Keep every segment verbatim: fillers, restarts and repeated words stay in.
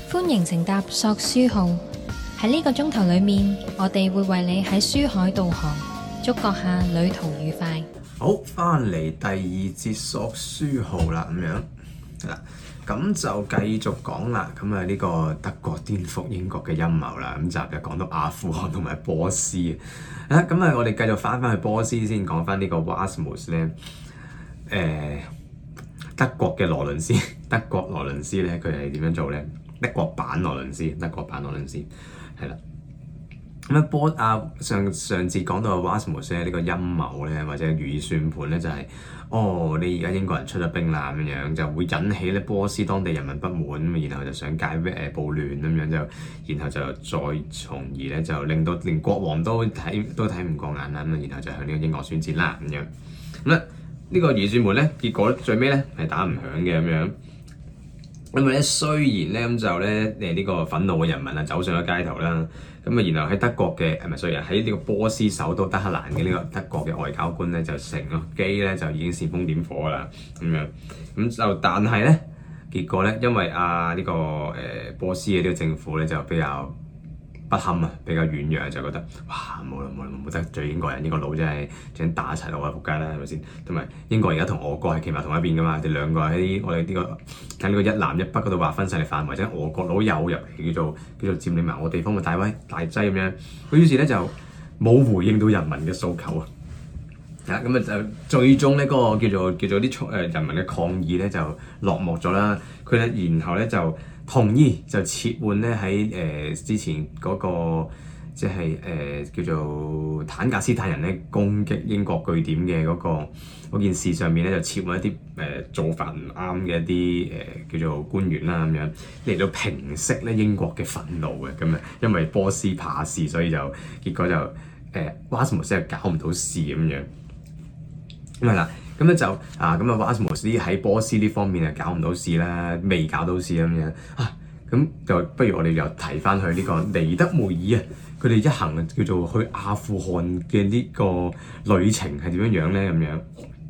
歡迎乘搭索書號，喺呢個鐘頭裏面，我哋會為你喺書海導航，祝閣下旅途愉快。 好，翻嚟第二節索書號啦，咁樣係啦，咁就繼續講啦。咁啊，呢個德國顛覆英國嘅陰謀啦，咁就就講到阿富汗同埋波斯啊。咁啊，我哋繼續翻翻去波斯先，講翻呢個 Wasmus 咧，誒德國嘅羅倫斯，德國羅倫斯咧，佢係點樣做咧？德國版羅倫斯，德國版羅倫斯係啦。咁啊波啊上上節講到 Wasmus 咧呢個陰謀咧，或者如意算盤咧，就係、是、哦你而家英國人出咗兵啦咁樣，就會引起咧波斯當地人民不滿咁，然後就想解誒暴亂咁樣就，然後就再從而咧就令到連國王都睇都睇唔過眼啦咁，然後就向呢個英國宣戰啦咁樣。咁咧呢個如意算盤咧，結果最尾咧係打唔響嘅咁樣。咁啊咧，雖然咧咁就咧誒呢個憤怒嘅人民啊走上咗街頭啦，咁啊然後喺德國嘅誒唔係，雖然喺呢個波斯首都德黑蘭嘅呢個德國嘅外交官咧就乘個機咧就已經煽風點火啦咁樣，咁就但係咧結果咧，因為啊呢、這個誒、呃、波斯嘅呢個政府咧就比較不堪啊，比較軟弱，就覺得哇冇啦冇啦冇得罪英國人，英國佬真係想打齊我啊仆街啦，係咪先？同埋英國而家同俄國係企埋同一邊噶嘛，我哋兩個喺我哋呢、這個喺呢個一南一北嗰度劃分勢力範圍，或者俄國佬有入嚟叫做叫做佔領埋我地方嘅大威大劑咁樣，佢於是咧就冇回應到人民嘅訴求啊！啊咁啊就最終咧嗰、那個叫做叫做啲誒人民嘅抗議咧就落幕咗啦，佢咧然後咧就同意就撤換咧喺誒之前嗰、那個即係誒叫做坦格斯坦人咧攻擊英國據點嘅嗰、那個嗰件事上面咧就撤換一啲誒、呃、做法唔啱嘅一啲誒、呃、叫做官員啦咁樣嚟到平息咧英國嘅憤怒嘅咁啊，因為波斯怕事，所以就結果就誒 Wasmus 又搞唔到事咁樣。咁係啦，咁咧就啊，咁啊 Wasmus 喺波斯呢方面啊搞唔到事啦，未搞到事咁樣啊，咁就不如我哋又提翻去呢個尼德梅爾啊，佢哋一行啊叫做去阿富汗嘅呢個旅程係點樣樣咧咁樣。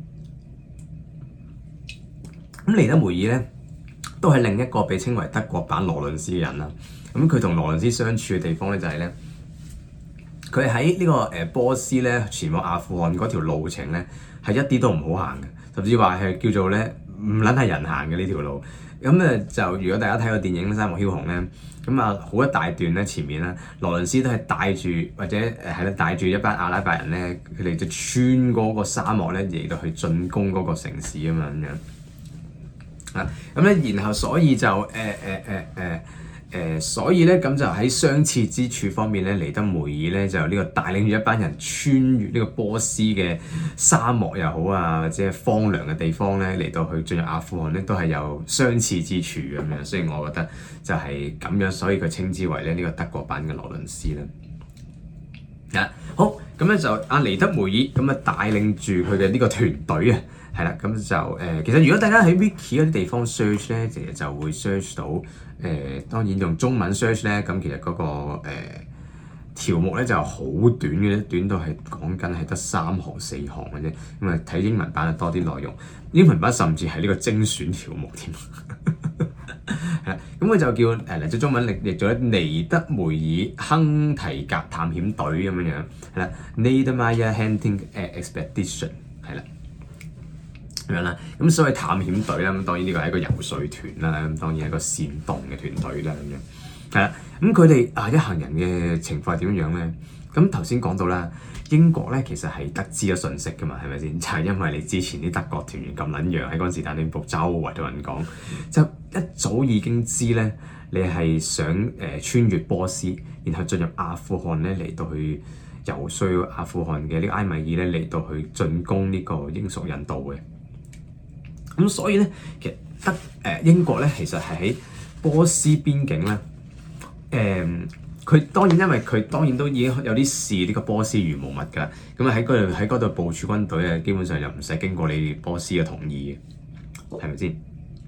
咁尼德梅爾咧都係另一個被稱為德國版羅倫斯嘅人啦。咁佢同羅倫斯相處嘅地方咧就係咧，佢喺呢個誒波斯咧前往阿富汗嗰條路程咧，係一啲都唔好行嘅，甚至話係叫做咧唔撚係人行嘅呢條路。咁誒就如果大家睇過電影《沙漠梟雄》咧，咁啊好一大段咧前面咧，羅倫斯都係帶住或者誒係咧帶住一班阿拉伯人咧，佢哋就穿過個沙漠咧嚟到去進攻嗰個城市啊嘛咁樣。啊咁咧，然後所以就誒誒誒誒。呃呃呃誒、呃，所以咧咁就喺相似之處方面咧，尼德梅爾咧就呢個帶領住一班人穿越呢個波斯嘅沙漠又好啊，或者荒涼嘅地方咧嚟到去進入阿富汗咧，都係有相似之處咁樣，所以我覺得就係咁樣，所以佢稱之為咧呢個德國版嘅羅倫斯啦。啊，好，咁咧就阿尼德梅爾咁啊帶領住佢嘅呢個團隊啊。係啦，咁就誒、呃，其實如果大家喺 Wiki 嗰啲地方 search 咧，其實就會 search 到誒、呃，當然用中文 search 咧，咁其實嗰、那個誒、呃、條目咧就好短嘅，短到係講緊係得三行四行嘅啫。咁啊睇英文版就多啲內容，英文版甚至係呢個精選條目添。係啦，咁佢就叫誒嚟咗中文譯譯咗尼德梅爾亨提格探險隊咁樣樣，係啦 Niedermeyer Hunting Expedition 係啦。咁樣啦，咁所謂探險隊啦，咁當然呢個係一個游説團啦，咁當然係一個煽動嘅團隊啦，咁樣係啦。咁佢哋啊一行人嘅情況係點樣樣咧？咁頭先講到啦，英國咧其實係得知咗信息噶嘛，係咪先？就係、是、因為你之前啲德國團員咁撚樣喺嗰陣時，但你部周圍都有人講，就一早已經知咧，你係想誒、呃、穿越波斯，然後進入阿富汗咧嚟到去游説阿富汗嘅呢個埃米爾咧嚟到去進攻呢個英屬印度嘅。咁所以咧，其實德誒、呃、英國咧，其實係喺波斯邊境咧，誒、呃、佢當然因為佢當然都已經有啲視呢個波斯如無物㗎，咁啊喺嗰度喺嗰度部署軍隊啊，基本上就唔使經過你波斯嘅同意嘅，係咪先？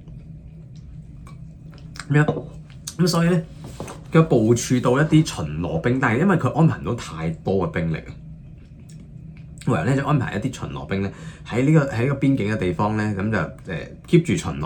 咁樣咁所以咧，佢部署到一啲巡邏兵，但係因為佢安排唔到太多嘅兵力啊。唯有咧就安排一啲巡邏兵咧喺呢個喺個邊境嘅地方咧，咁就誒 keep 住巡邏，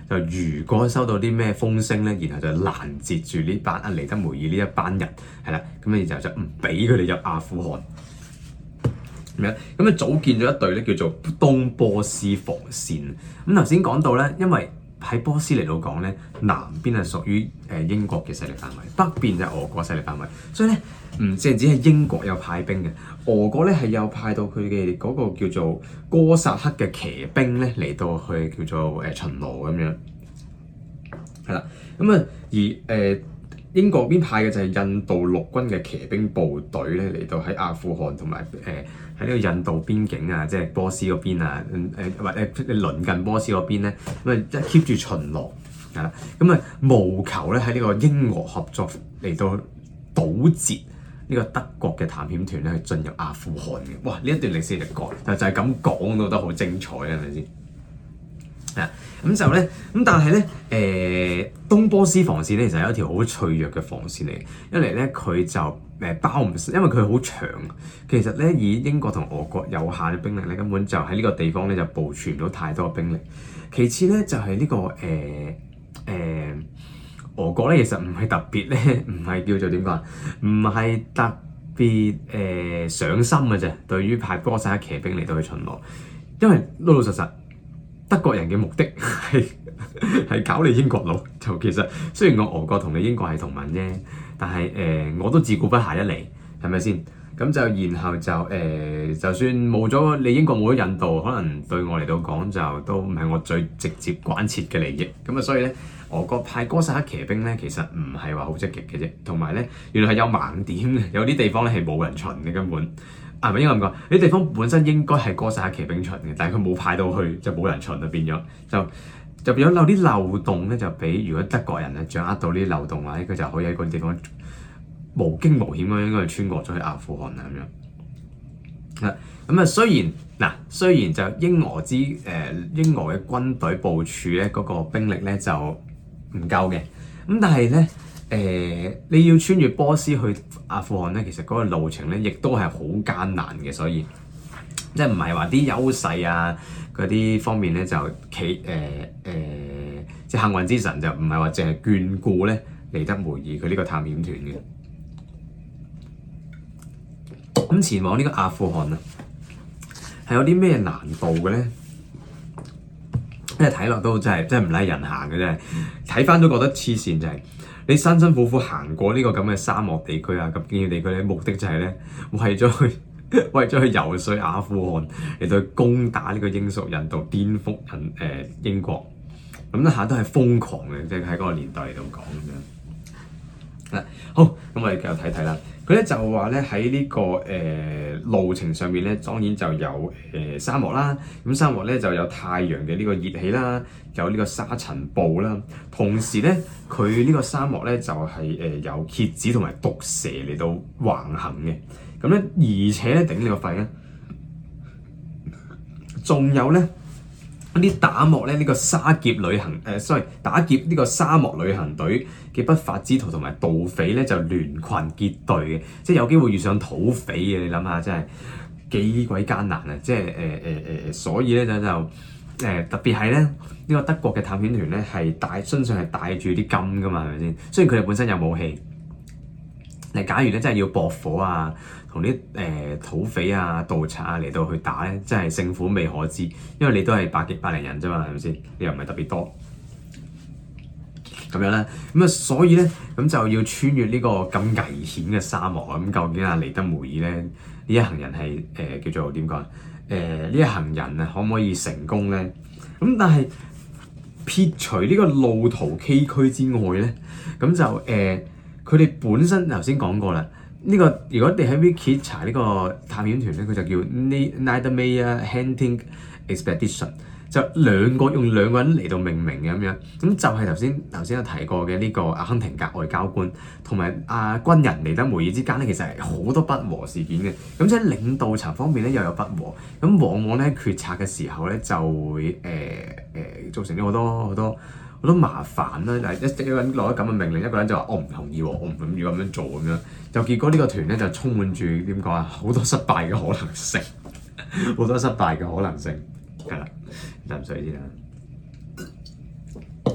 就如果收到啲咩風聲咧，然後就攔截住呢班阿尼德梅爾呢一班人，係啦，咁然後就唔俾佢哋入阿富汗。咁樣咁啊，組建咗一隊咧叫做東波斯防線。咁頭先講到咧，因為喺波斯嚟到講咧，南邊係屬於誒英國嘅勢力範圍，北邊就係俄國勢力範圍，所以咧唔淨止係英國有派兵嘅，俄國咧係有派到佢嘅嗰個叫做哥薩克嘅騎兵咧嚟到去叫做誒巡邏咁樣，係啦，咁啊而誒、呃、英國邊派嘅就係印度陸軍嘅騎兵部隊咧嚟到喺阿富汗同埋誒喺呢個印度邊境啊，即係波斯嗰邊啊，誒、呃、或者鄰近波斯嗰邊咧，咁啊一 keep 住巡邏係啦，咁啊務求咧喺呢個英俄合作嚟到堵截呢個德國嘅探險團咧去進入阿富汗嘅。哇！呢一段歷史嚟講，就就係咁講都覺得好精彩啦，係咪先？啊，咁就咧，咁但係咧，誒、呃、東波斯防線咧其實有一條好脆弱嘅防線嚟嘅，一嚟咧佢就誒包唔，因為佢好長，其實咧以英國同俄國有限嘅兵力咧，根本就喺呢個地方咧就部署唔到太多嘅兵力。其次咧就係、是、呢、這個誒誒、呃呃、俄國咧其實唔係特別咧，唔係叫做點講啊，唔係特別誒、呃、上心嘅啫，對於派哥薩克騎兵嚟到去巡邏，因為老老實實。德國人嘅目的係係搞你英國佬，就其實雖然我俄國同你英國係同盟啫，但係誒、呃、我都自顧不暇一嚟，係咪先？咁就然後就誒、呃，就算冇咗你英國冇咗印度，可能對我嚟到講就都唔係我最直接關切嘅利益。咁啊，所以咧，俄國派哥薩克騎兵咧，其實唔係話好積極嘅啫，同埋咧原來係有盲點嘅，有啲地方咧係冇人巡嘅根本。係咪應該咁講？呢啲地方本身應該係哥薩克騎兵巡嘅，但係佢冇派到去，就冇人巡就變咗，就就變咗有啲漏洞咧，就俾如果德國人啊掌握到呢啲漏洞啊，佢就可以喺嗰啲地方無驚無險咁樣應該穿過咗去阿富汗啊咁樣。啊，咁啊雖然嗱，雖然就英俄之誒、呃、英俄嘅軍隊部署咧嗰個兵力咧就唔夠嘅，咁但係咧。誒、呃，你要穿越波斯去阿富汗咧，其實嗰個路程咧，亦都係好艱難嘅，所以即係唔係話啲優勢啊嗰啲方面咧就企誒誒，即係幸運之神就唔係話淨係眷顧咧尼德梅爾佢呢個探險團嘅。咁前往呢個阿富汗啊，係有啲咩難度嘅咧？即係睇落都真係真係唔拉人行嘅啫，睇翻都覺得黐線就係、是。你辛辛苦苦行過呢個咁嘅沙漠地區啊，咁邊嘅地區咧，目的就係咧為咗去為咗去游說阿富汗嚟到去攻打呢個英屬印度，顛覆人誒英國，咁一下都係瘋狂嘅，即係喺嗰個年代嚟到講咁樣。嗱，好，咁我哋繼續睇睇啦。佢咧就話咧喺呢個誒、呃、路程上面咧，當然就有誒、呃、沙漠啦。咁沙漠咧就有太陽嘅呢個熱氣啦，有呢個沙塵暴啦。同時咧，佢呢個沙漠咧就係、是、誒、呃、有蠍子同埋毒蛇嚟到橫行嘅。咁咧，而且咧頂你個肺咧，仲有咧一啲打漠咧呢、這個沙劫旅行誒、呃、，sorry 打劫呢個沙漠旅行隊嘅不法之徒同埋盜匪咧就聯群結隊嘅，即係有機會遇上土匪嘅。你諗下，真係幾鬼艱難啊！即係誒誒誒，所以咧就就誒、呃、特別係咧呢、這個德國嘅探險團咧係帶身上係帶住啲金噶嘛，係咪先？雖然佢哋本身有武器，但假如咧真係要駁火啊，同啲誒土匪啊、盜賊啊嚟到去打咧，真係勝苦未可知，因為你都係百幾百零人啫嘛，係咪先？你又唔係特別多。咁樣啦，咁啊，所以咧，咁就要穿越呢個咁危險嘅沙漠啊！咁究竟阿尼德梅爾咧呢一行人係誒、呃、叫做點講？誒、呃、呢一行人啊，可唔可以成功咧？咁但係撇除呢個路途崎嶇之外咧，咁就誒佢哋本身頭先講過啦。呢、這個如果你喺 Wiki 查呢個探險團咧，佢就叫 Niedermeyer Hunting Expedition。就兩個用兩個人嚟到命名嘅咁樣，咁就係頭先頭先有提過嘅呢個阿亨廷格外交官同埋阿軍人尼德梅爾之間咧，其實係好多不和事件嘅。咁即係領導層方面咧又有不和，咁往往咧決策嘅時候咧就會誒誒、呃呃、造成咗好多好多好多麻煩啦。一一個人落咗咁嘅命令，一個人就話我唔同意喎，我唔要咁樣做咁樣，就結果呢個團咧就充滿住點講啊，好多失敗嘅可能性，好多失敗嘅可能性。係啦，飲水先啦。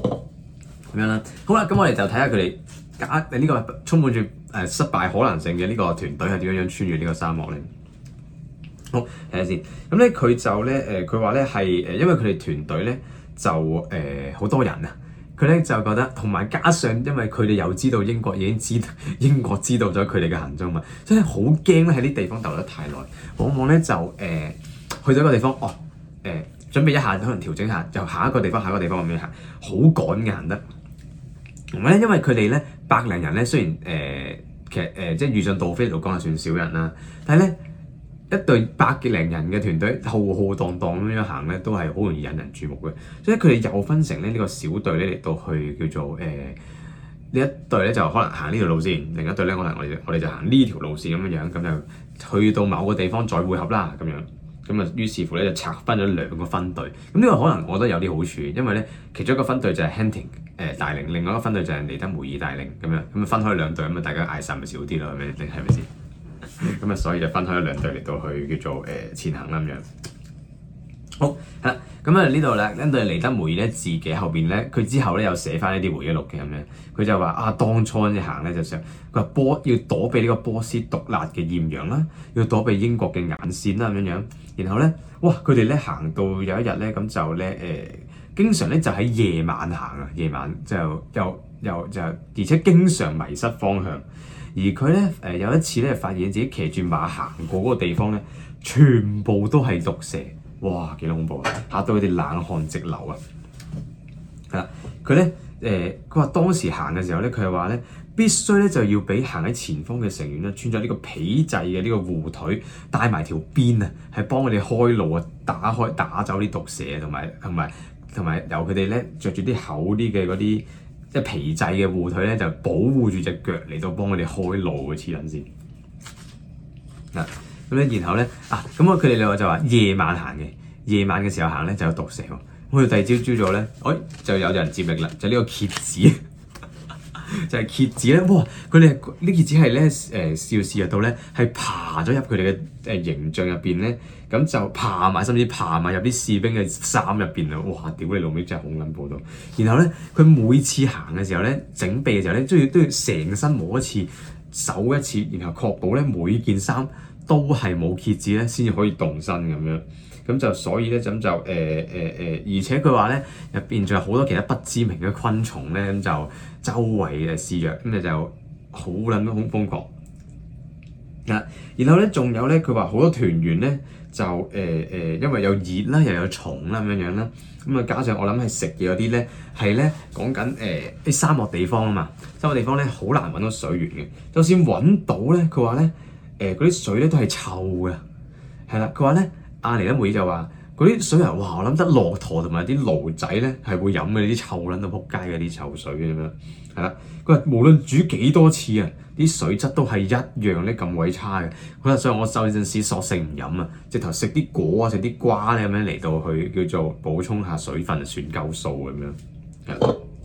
咁樣啦。好啦，咁我哋就睇下佢哋假呢個充滿住誒失敗可能性嘅呢個團隊係點樣樣穿越呢個沙漠咧。好，睇下先。咁咧佢就咧誒，佢話咧係誒，因為佢哋團隊咧就誒好、呃、多人啊。佢咧就覺得，同埋加上因為佢哋又知道英國已經知道英國知道咗佢哋嘅行蹤嘛，所以好驚咧喺啲地方逗留得太耐，往往咧就誒、呃、去到一個地方，哦誒、呃、準備一下可能調整下，就下一個地方下一個地方咁樣行，好趕嘅行得。同埋咧，因為佢哋咧百零人咧，雖然誒、呃、其實誒、呃、即係遇上杜飛嚟講係算少人啦，但係咧一隊百幾零人嘅團隊浩浩蕩蕩咁樣行咧，都係好容易引人注目嘅。所以佢哋又分成咧呢個小隊咧嚟到去叫做誒呢、呃、一隊咧就可能行呢條路線，另一隊咧可能我哋我哋就行呢條路線咁樣樣，咁就去到某個地方再會合啦咁樣。咁啊，於是乎咧就拆分咗兩個分隊。咁呢個可能我覺得有啲好處，因為咧其中一個分隊就係 Henting 誒帶領，另外一個分隊就係尼德梅爾帶領咁樣。咁啊分開兩隊，咁啊大家嗌殺咪少啲咯，係咪？係咪先？咁啊，所以就分開咗兩隊嚟到去叫做誒、呃、前行啦咁樣。好係啦，咁啊呢度咧跟住尼德梅爾咧自己後邊咧，佢之後咧又寫翻一啲回憶錄嘅咁樣。佢就話啊，當初一行咧就想佢話波要躲避呢個波斯毒辣嘅豔陽啦，要躲避英國嘅眼線啦咁樣樣。然後咧，哇！佢哋咧行到有一日咧，咁就咧誒、呃，經常咧就喺夜晚行啊，夜晚就又又就而且經常迷失方向。而佢咧誒有一次咧，發現自己騎住馬行過嗰個地方咧，全部都係毒蛇，哇！幾恐怖啊！嚇到佢哋冷汗直流啊！係啦，佢咧誒，佢話當時行嘅時候咧，佢係話咧必須咧就要俾行喺前方嘅成員咧穿咗呢個皮製嘅呢個護腿，帶埋條鞭啊，係幫佢哋開路啊，打開打走啲毒蛇，同埋同埋同埋由佢哋咧着住啲厚啲嘅嗰啲。即係皮製嘅護腿咧，就保護住隻腳嚟到幫佢哋開路嘅黐撚線。嗱咁咧，然後咧啊，咁啊佢哋兩個就話夜晚行嘅，夜晚嘅時候行咧就有毒蛇喎。咁佢第二朝朝早咧，哎就有人接力啦，就呢、是、個蠍子，就係蠍子咧。哇！佢哋呢蠍子係咧誒肇事入到咧，係爬咗入佢哋嘅誒營帳入邊咧。咁就爬埋，甚至爬埋入啲士兵嘅衫入邊啊！哇！屌你老味真係好撚暴到。然後咧，佢每次行嘅時候咧，整備嘅時候咧，都要都要成身摸一次、手一次，然後確保咧每件衫都係冇蠍子咧，先至可以動身咁樣。咁就所以咧，咁就誒誒誒，而且佢話咧入邊仲有好多其他不知名嘅昆蟲咧，咁就周圍誒肆虐，咁就好撚好瘋狂。嗱，然後咧仲有咧，佢話好多團員咧。就誒誒、呃呃，因為有熱啦，又有蟲啦咁樣樣啦，咁啊加上我諗係食嘢嗰啲咧，係咧講緊誒啲沙漠地方啊嘛，沙漠地方咧好難揾到水源嘅，就算揾到咧，佢話咧誒嗰啲水咧都係臭嘅，係啦，佢話咧阿尼德梅爾就話嗰啲水啊，哇！我諗得駱駝同埋啲驢仔咧係會飲嘅，啲臭撚到撲街嘅啲臭水咁樣，係啦，佢話無論煮幾多次啊，啲水質都係一樣咧咁鬼差嘅。佢話所以我有陣時索性唔飲啊，直頭食啲果啊，食啲瓜咧咁樣嚟到去叫做補充下水分，算夠數咁樣。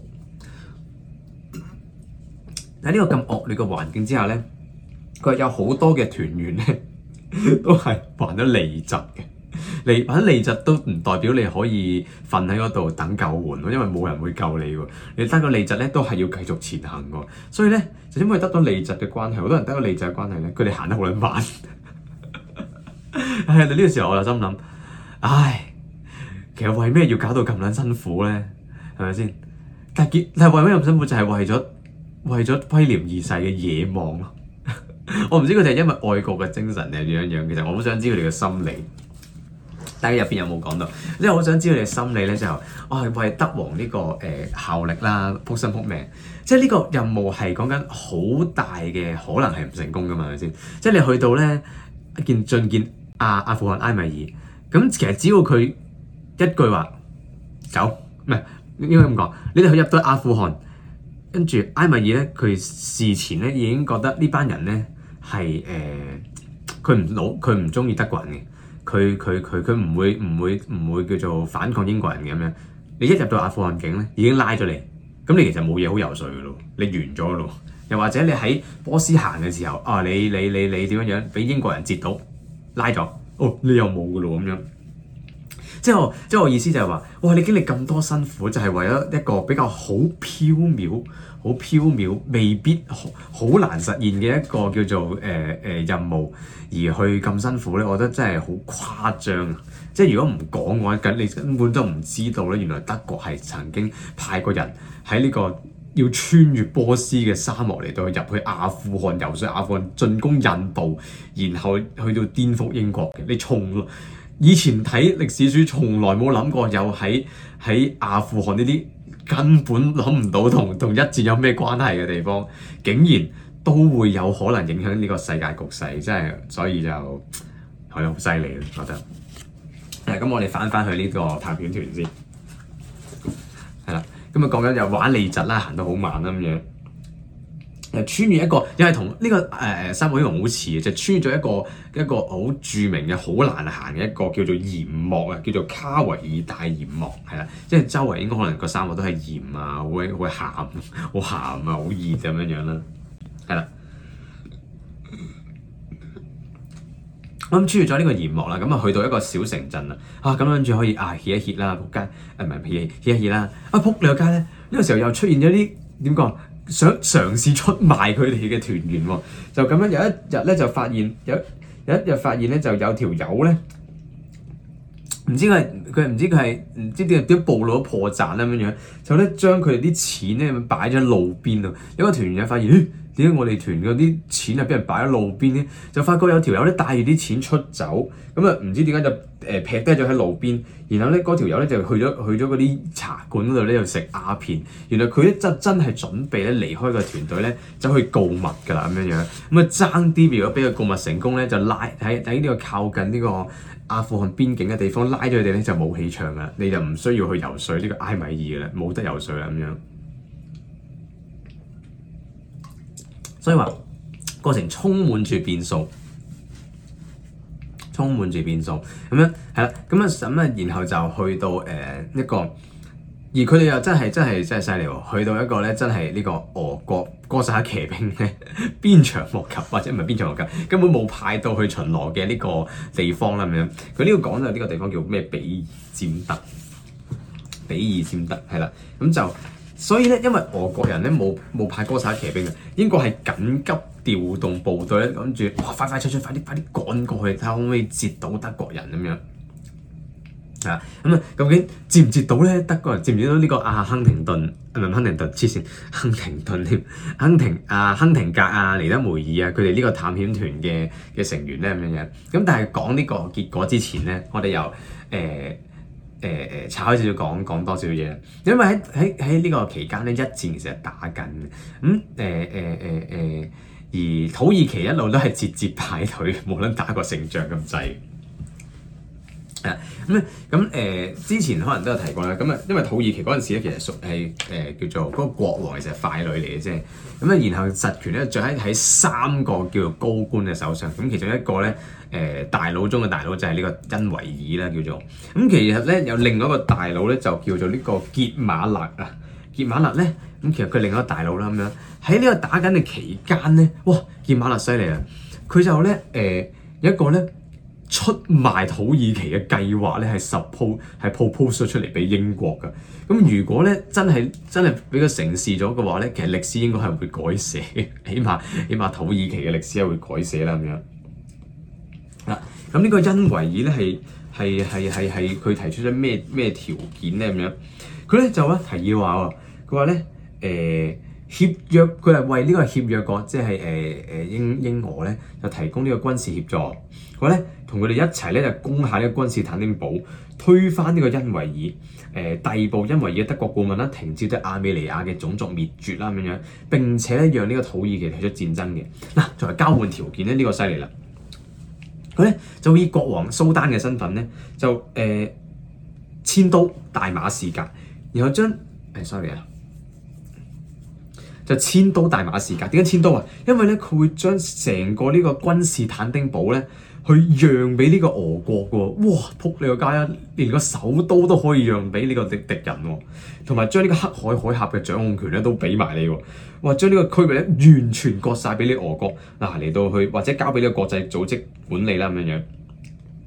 喺呢個咁惡劣嘅環境之下咧，佢話有好多嘅團員咧都係患咗痢疾嘅。嚟患咗痢疾都唔代表你可以瞓喺嗰度等救援，因為冇人會救你喎。你得個痢疾咧，都係要繼續前行喎。所以咧，就因為得到痢疾嘅關係，好多人得到痢疾嘅關係咧，佢哋行得好撚慢。係呢個時候我就心諗，唉，其實為咩要搞到咁撚辛苦咧？係咪先？但係但係為咩咁辛苦？就係、是、為咗為咗威廉二世嘅野望咯。我唔知佢哋係因為愛國嘅精神定係點樣樣。其實我好想知佢哋嘅心理。但係入邊有冇講到？因為我好想知道你嘅心理咧，就我係為德皇呢、這個誒、呃、效力啦，撲身撲命。即係呢個任務係講緊好大嘅可能係唔成功噶嘛，係咪先？即係你去到咧一件進見阿阿富汗埃米爾，咁其實只要佢一句話走，唔係應該咁講，你哋去入到阿富汗，跟住埃米爾咧，佢事前咧已經覺得呢班人咧係誒佢唔老，佢唔中意德國人嘅。佢佢佢佢唔會唔會唔會叫做反抗英國人嘅咁樣。你一入到阿富汗境咧，已經拉咗你，咁你其實冇嘢好游説嘅咯，你完咗咯。又或者你喺波斯行嘅時候，啊你你你你點樣樣俾英國人截到拉咗，哦你又冇嘅咯咁樣。 即係我即係我意思就係話，哇！你經歷咁多辛苦，就係為咗一個比較好飄渺、好飄渺、未必好好難實現嘅一個叫做誒誒、呃呃、任務，而去咁辛苦咧，我覺得真係好誇張啊！即係如果唔講嘅話，咁你根本都唔知道咧，原來德國係曾經派過人喺呢個要穿越波斯嘅沙漠嚟到入去阿富汗游說阿富汗進攻印度，然後去到顛覆英國嘅。你從以前睇歷史書，從來冇諗過有喺喺阿富汗呢啲根本諗唔到同同一戰有咩關係嘅地方，竟然都會有可能影響呢個世界局勢，真係所以就係好犀利啊！覺得。誒，咁我哋翻翻去呢個探險團先，係啦。咁啊講緊又玩痢疾啦，行得好慢啦咁樣。誒穿越一個又係同呢個誒誒三國英雄好似嘅，就穿越咗一個一個好著名嘅好難行嘅一個叫做鹽幕啊，叫做卡維爾大鹽幕，係啦，即係周圍應該可能個沙漠都係鹽啊，好會會鹹，好鹹啊，好熱咁樣樣啦，係啦。我諗穿越咗呢個鹽幕啦，咁啊去到一個小城鎮啦，啊咁跟住可以啊歇一歇啦，仆街，誒唔係歇歇一歇啦，啊仆你個街咧，呢、這個時候又出現咗啲點講，想嘗試出賣佢哋嘅團員喎，就咁樣有一日咧就發現有有一日發現咧就有條友咧，唔知佢係佢唔知佢係唔知點點暴露咗破綻啦咁樣樣，就咧將佢哋啲錢咧擺咗喺路邊度，有個團員就發現，咦？點解我哋團嗰啲錢啊，俾人擺喺路邊咧？就發覺有條友咧帶住啲錢出走，咁啊唔知點解就誒、呃、劈低咗喺路邊，然後咧嗰條友咧就去咗去咗嗰啲茶館嗰度咧就食鴉片，原來佢咧真真係準備咧離開個團隊咧走去告密㗎啦咁樣樣，咁啊爭啲如果俾佢告密成功咧，就拉喺喺呢個靠近呢個阿富汗邊境嘅地方拉咗佢哋咧就冇戲唱㗎啦，你就唔需要去游說呢個埃米爾㗎啦，冇得游說啦咁樣。所以話過程充滿住變數，充滿住變數咁樣係啦，咁啊咁啊，然後就去到誒、呃、一個，而佢哋又真係真係真係犀利喎，去到一個咧真係呢個俄國哥薩克騎兵咧鞭長莫及，或者唔係鞭長莫及，根本冇派到去巡邏嘅呢個地方啦咁樣。佢呢個講就呢個地方叫咩？比爾占德，比爾占德係啦，咁就。所以咧，因為俄國人咧冇冇派哥薩克騎兵嘅，英國係緊急調動部隊咧，諗住哇快快脆脆，快啲快啲趕過去，睇下可唔可以截到德國人咁樣。係啊，咁啊，究竟截唔截到咧？德國人截唔截到呢個阿亨廷頓？唔係亨廷頓，黐線，亨廷頓添，亨廷啊，亨廷格啊，尼德梅爾啊，佢哋呢個探險團嘅嘅成員咧咁樣樣。咁但係講呢個結果之前咧，我哋又誒。呃誒誒，拆開少少講講多少少嘢，因為喺喺喺呢個期間咧，一戰其實係打緊嘅，咁誒誒誒誒，而土耳其一路都係節節敗退，無論打過勝仗咁滯。啊，咁咁誒，之前可能都有提過啦。咁啊，因為土耳其嗰陣時咧，其實屬係誒叫做嗰個國王其實係傀儡嚟嘅啫。咁啊，然後實權咧，就喺喺三個叫做高官嘅手上。咁其中一個咧，誒、呃、大佬中嘅大佬就係呢個恩維爾啦，叫做。咁其實咧有另外一個大佬咧，就叫做呢個傑馬勒啊。傑馬勒咧，咁其實佢另外一個大佬啦，咁樣喺呢個打緊嘅期間咧，哇！傑馬勒犀利啊！佢就咧誒、呃、有一個咧。出賣土耳其嘅計劃咧係 suppose 係 propose 咗出嚟俾英國㗎。咁如果咧真係真係俾佢成事咗嘅話咧，其實歷史應該係會改寫，起碼起碼土耳其嘅歷史係會改寫啦咁樣。嗱，咁呢個恩維爾咧係係係係係佢提出咗咩咩條件咧咁樣？佢咧就咧提議話喎，佢話咧誒。協約佢係為呢個協約國，即係誒誒英英俄咧，就提供呢個軍事協助。佢話咧，同佢哋一齊咧就攻下呢個君士坦丁堡，推翻呢個恩維爾，誒、呃、逮捕恩維爾嘅德國顧問啦，停止對亞美尼亞嘅種族滅絕啦咁樣，並且咧讓呢個土耳其提出戰爭嘅。嗱，作為交換條件咧，呢、這個犀利啦。佢咧就以國王蘇丹嘅身份咧，就誒遷都大馬士革，然後將誒、哎、sorry 啊。就遷都大馬士革，點解遷都啊？因為咧佢會將成個呢個君士坦丁堡咧，去讓俾呢個俄國嘅喎。哇！仆你個街啊，連個首都都可以讓俾呢個敵敵人喎，同埋將呢個黑海海峽嘅掌控權咧都俾埋你喎。哇！將呢個區域咧完全割晒俾你俄國嗱嚟到去，或者交俾呢個國際組織管理啦咁樣樣。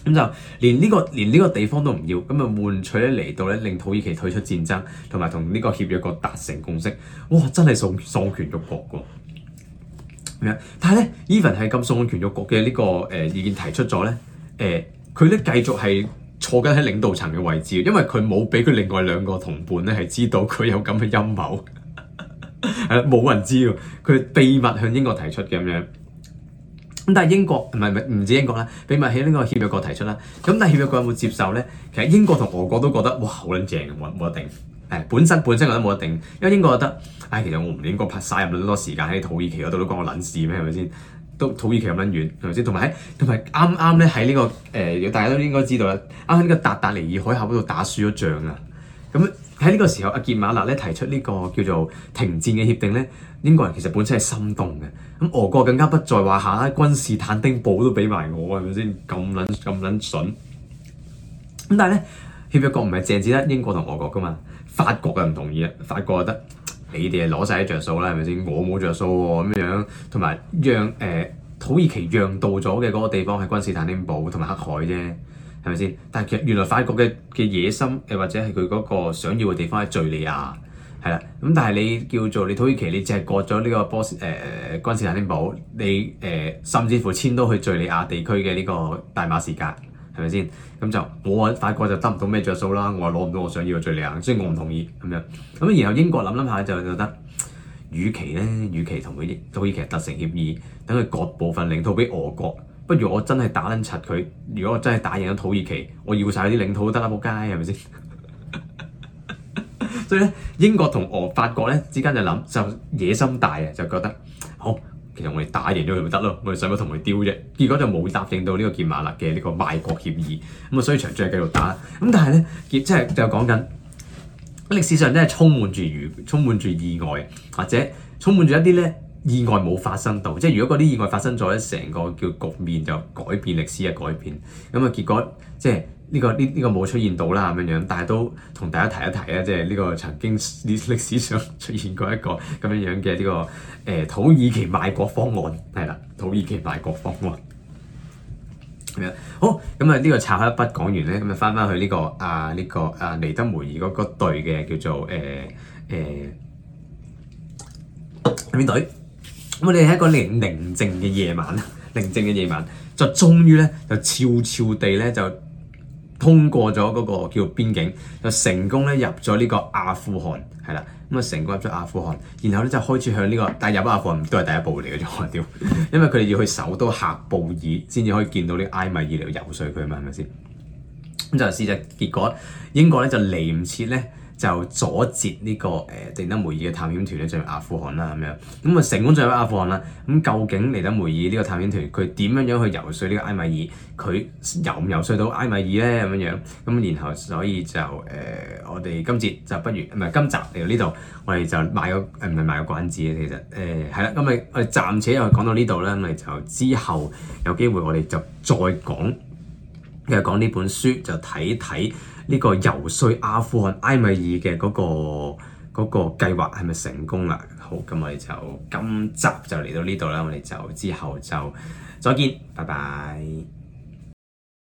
咁就連呢、這個連呢個地方都唔要，咁啊換取咧嚟到咧令土耳其退出戰爭，同埋同呢個協約國達成共識。哇！真係喪喪權辱國喎。咁樣，但係咧，even 係咁喪權辱國嘅呢個誒、呃、意見提出咗咧，誒佢咧繼續係坐緊喺領導層嘅位置，因為佢冇俾佢另外兩個同伴咧係知道佢有咁嘅陰謀，係啦，冇人知喎，佢秘密向英國提出嘅咁樣。咁但係英國唔係唔係唔止英國啦，秘密喺呢個協約國提出啦。咁但係協約國有冇接受咧？其實英國同俄國都覺得哇好撚正，冇冇得定。誒本身本身覺得冇得定，因為英國覺得，唉、哎、其實我唔應該拍嘥咁多時間喺土耳其嗰度都關我撚事咩？係咪先？都土耳其咁撚遠係咪先？同埋喺同埋啱啱咧喺呢個誒、呃，大家都應該知道啦，啱喺呢個達達尼爾海峽嗰度打輸咗仗啊！咁喺呢個時候，阿傑馬勒咧提出呢個叫做停戰嘅協定咧，英國人其實本身係心動嘅。咁俄國更加不在話下啦，君士坦丁堡都俾埋我，係咪先？咁撚咁撚筍。咁但係咧，協約國唔係淨止得英國同俄國噶嘛，法國就唔同意啊。法國覺得你哋係攞晒啲着數啦，係咪先？我冇着數喎咁樣，同埋讓誒、呃、土耳其讓渡咗嘅嗰個地方係君士坦丁堡同埋黑海啫。係咪先？但係其實原來法國嘅嘅野心，誒或者係佢嗰個想要嘅地方係敍利亞，係啦。咁但係你叫做你土耳其，你淨係割咗呢個波斯誒、呃、君士坦丁堡，你誒、呃、甚至乎遷到去敍利亞地區嘅呢個大馬士革，係咪先？咁就我法國就得唔到咩着數啦，我攞唔到我想要嘅敍利亞，所以我唔同意咁樣。咁然後英國諗諗下就覺得，與其咧，與其同佢土耳其達成協議，等佢割部分領土俾俄國。不如我真係打撚柒佢。如果我真係打贏咗土耳其，我要晒啲領土都得啦，仆街係咪先？所以咧，英國同俄法國咧之間就諗就野心大啊，就覺得好，其實我哋打贏咗佢咪得咯，我哋使乜同佢丟啫？結果就冇答應到呢個傑馬勒嘅呢個賣國協議，咁啊，所以場仗係繼續打。咁但係咧，即係就講緊歷史上真係充滿住如充滿住意外，或者充滿住一啲咧。意外冇發生到，即係如果嗰啲意外發生咗咧，成個叫局面就改變，歷史嘅改變。咁啊，結果即係呢、呢個呢呢、呢個冇出現到啦咁樣樣，但係都同大家提一提啊，即係呢個曾經歷歷史上出現過一個咁樣樣嘅呢個誒、呃、土耳其賣國方案係啦，土耳其賣國方案咁樣。好，咁啊呢個插一筆講完咧，咁啊翻翻去呢、呢個啊呢、呢個啊尼德梅爾嗰個隊嘅叫做誒誒邊隊？咁我哋喺一個寧寧靜嘅夜晚，寧靜嘅夜晚，就終於咧就悄悄地咧就通過咗嗰個叫邊境，就成功咧入咗呢個阿富汗，係啦，咁啊成功入咗阿富汗，然後咧就開始向呢、呢個，但係入阿富汗都係第一步嚟嘅啫，我屌，因為佢哋要去首都喀布爾先至可以見到呢個埃米爾嚟游説佢嘛，係咪先？咁就事實結果，英國咧就嚟唔切咧。就阻截呢、這個誒尼德梅爾嘅探險團咧進入阿富汗啦咁樣，咁啊成功進入阿富汗啦。咁究竟尼德梅爾呢個探險團佢點樣樣去游説呢個埃米爾？佢游唔游説到埃米爾咧咁樣樣？咁然後所以就誒、呃，我哋今節就不如唔係今集嚟到呢度，我哋就賣個誒唔係賣個關子嘅，其實誒係啦。咁、呃、咪我哋暫且又講到呢度啦，咁咪就之後有機會我哋就再講，又講呢本書就睇睇。呢個游說阿富汗埃米爾嘅嗰個嗰個計劃係咪成功啦？好，咁我哋就今集就嚟到呢度啦，我哋就之後就再見，拜拜。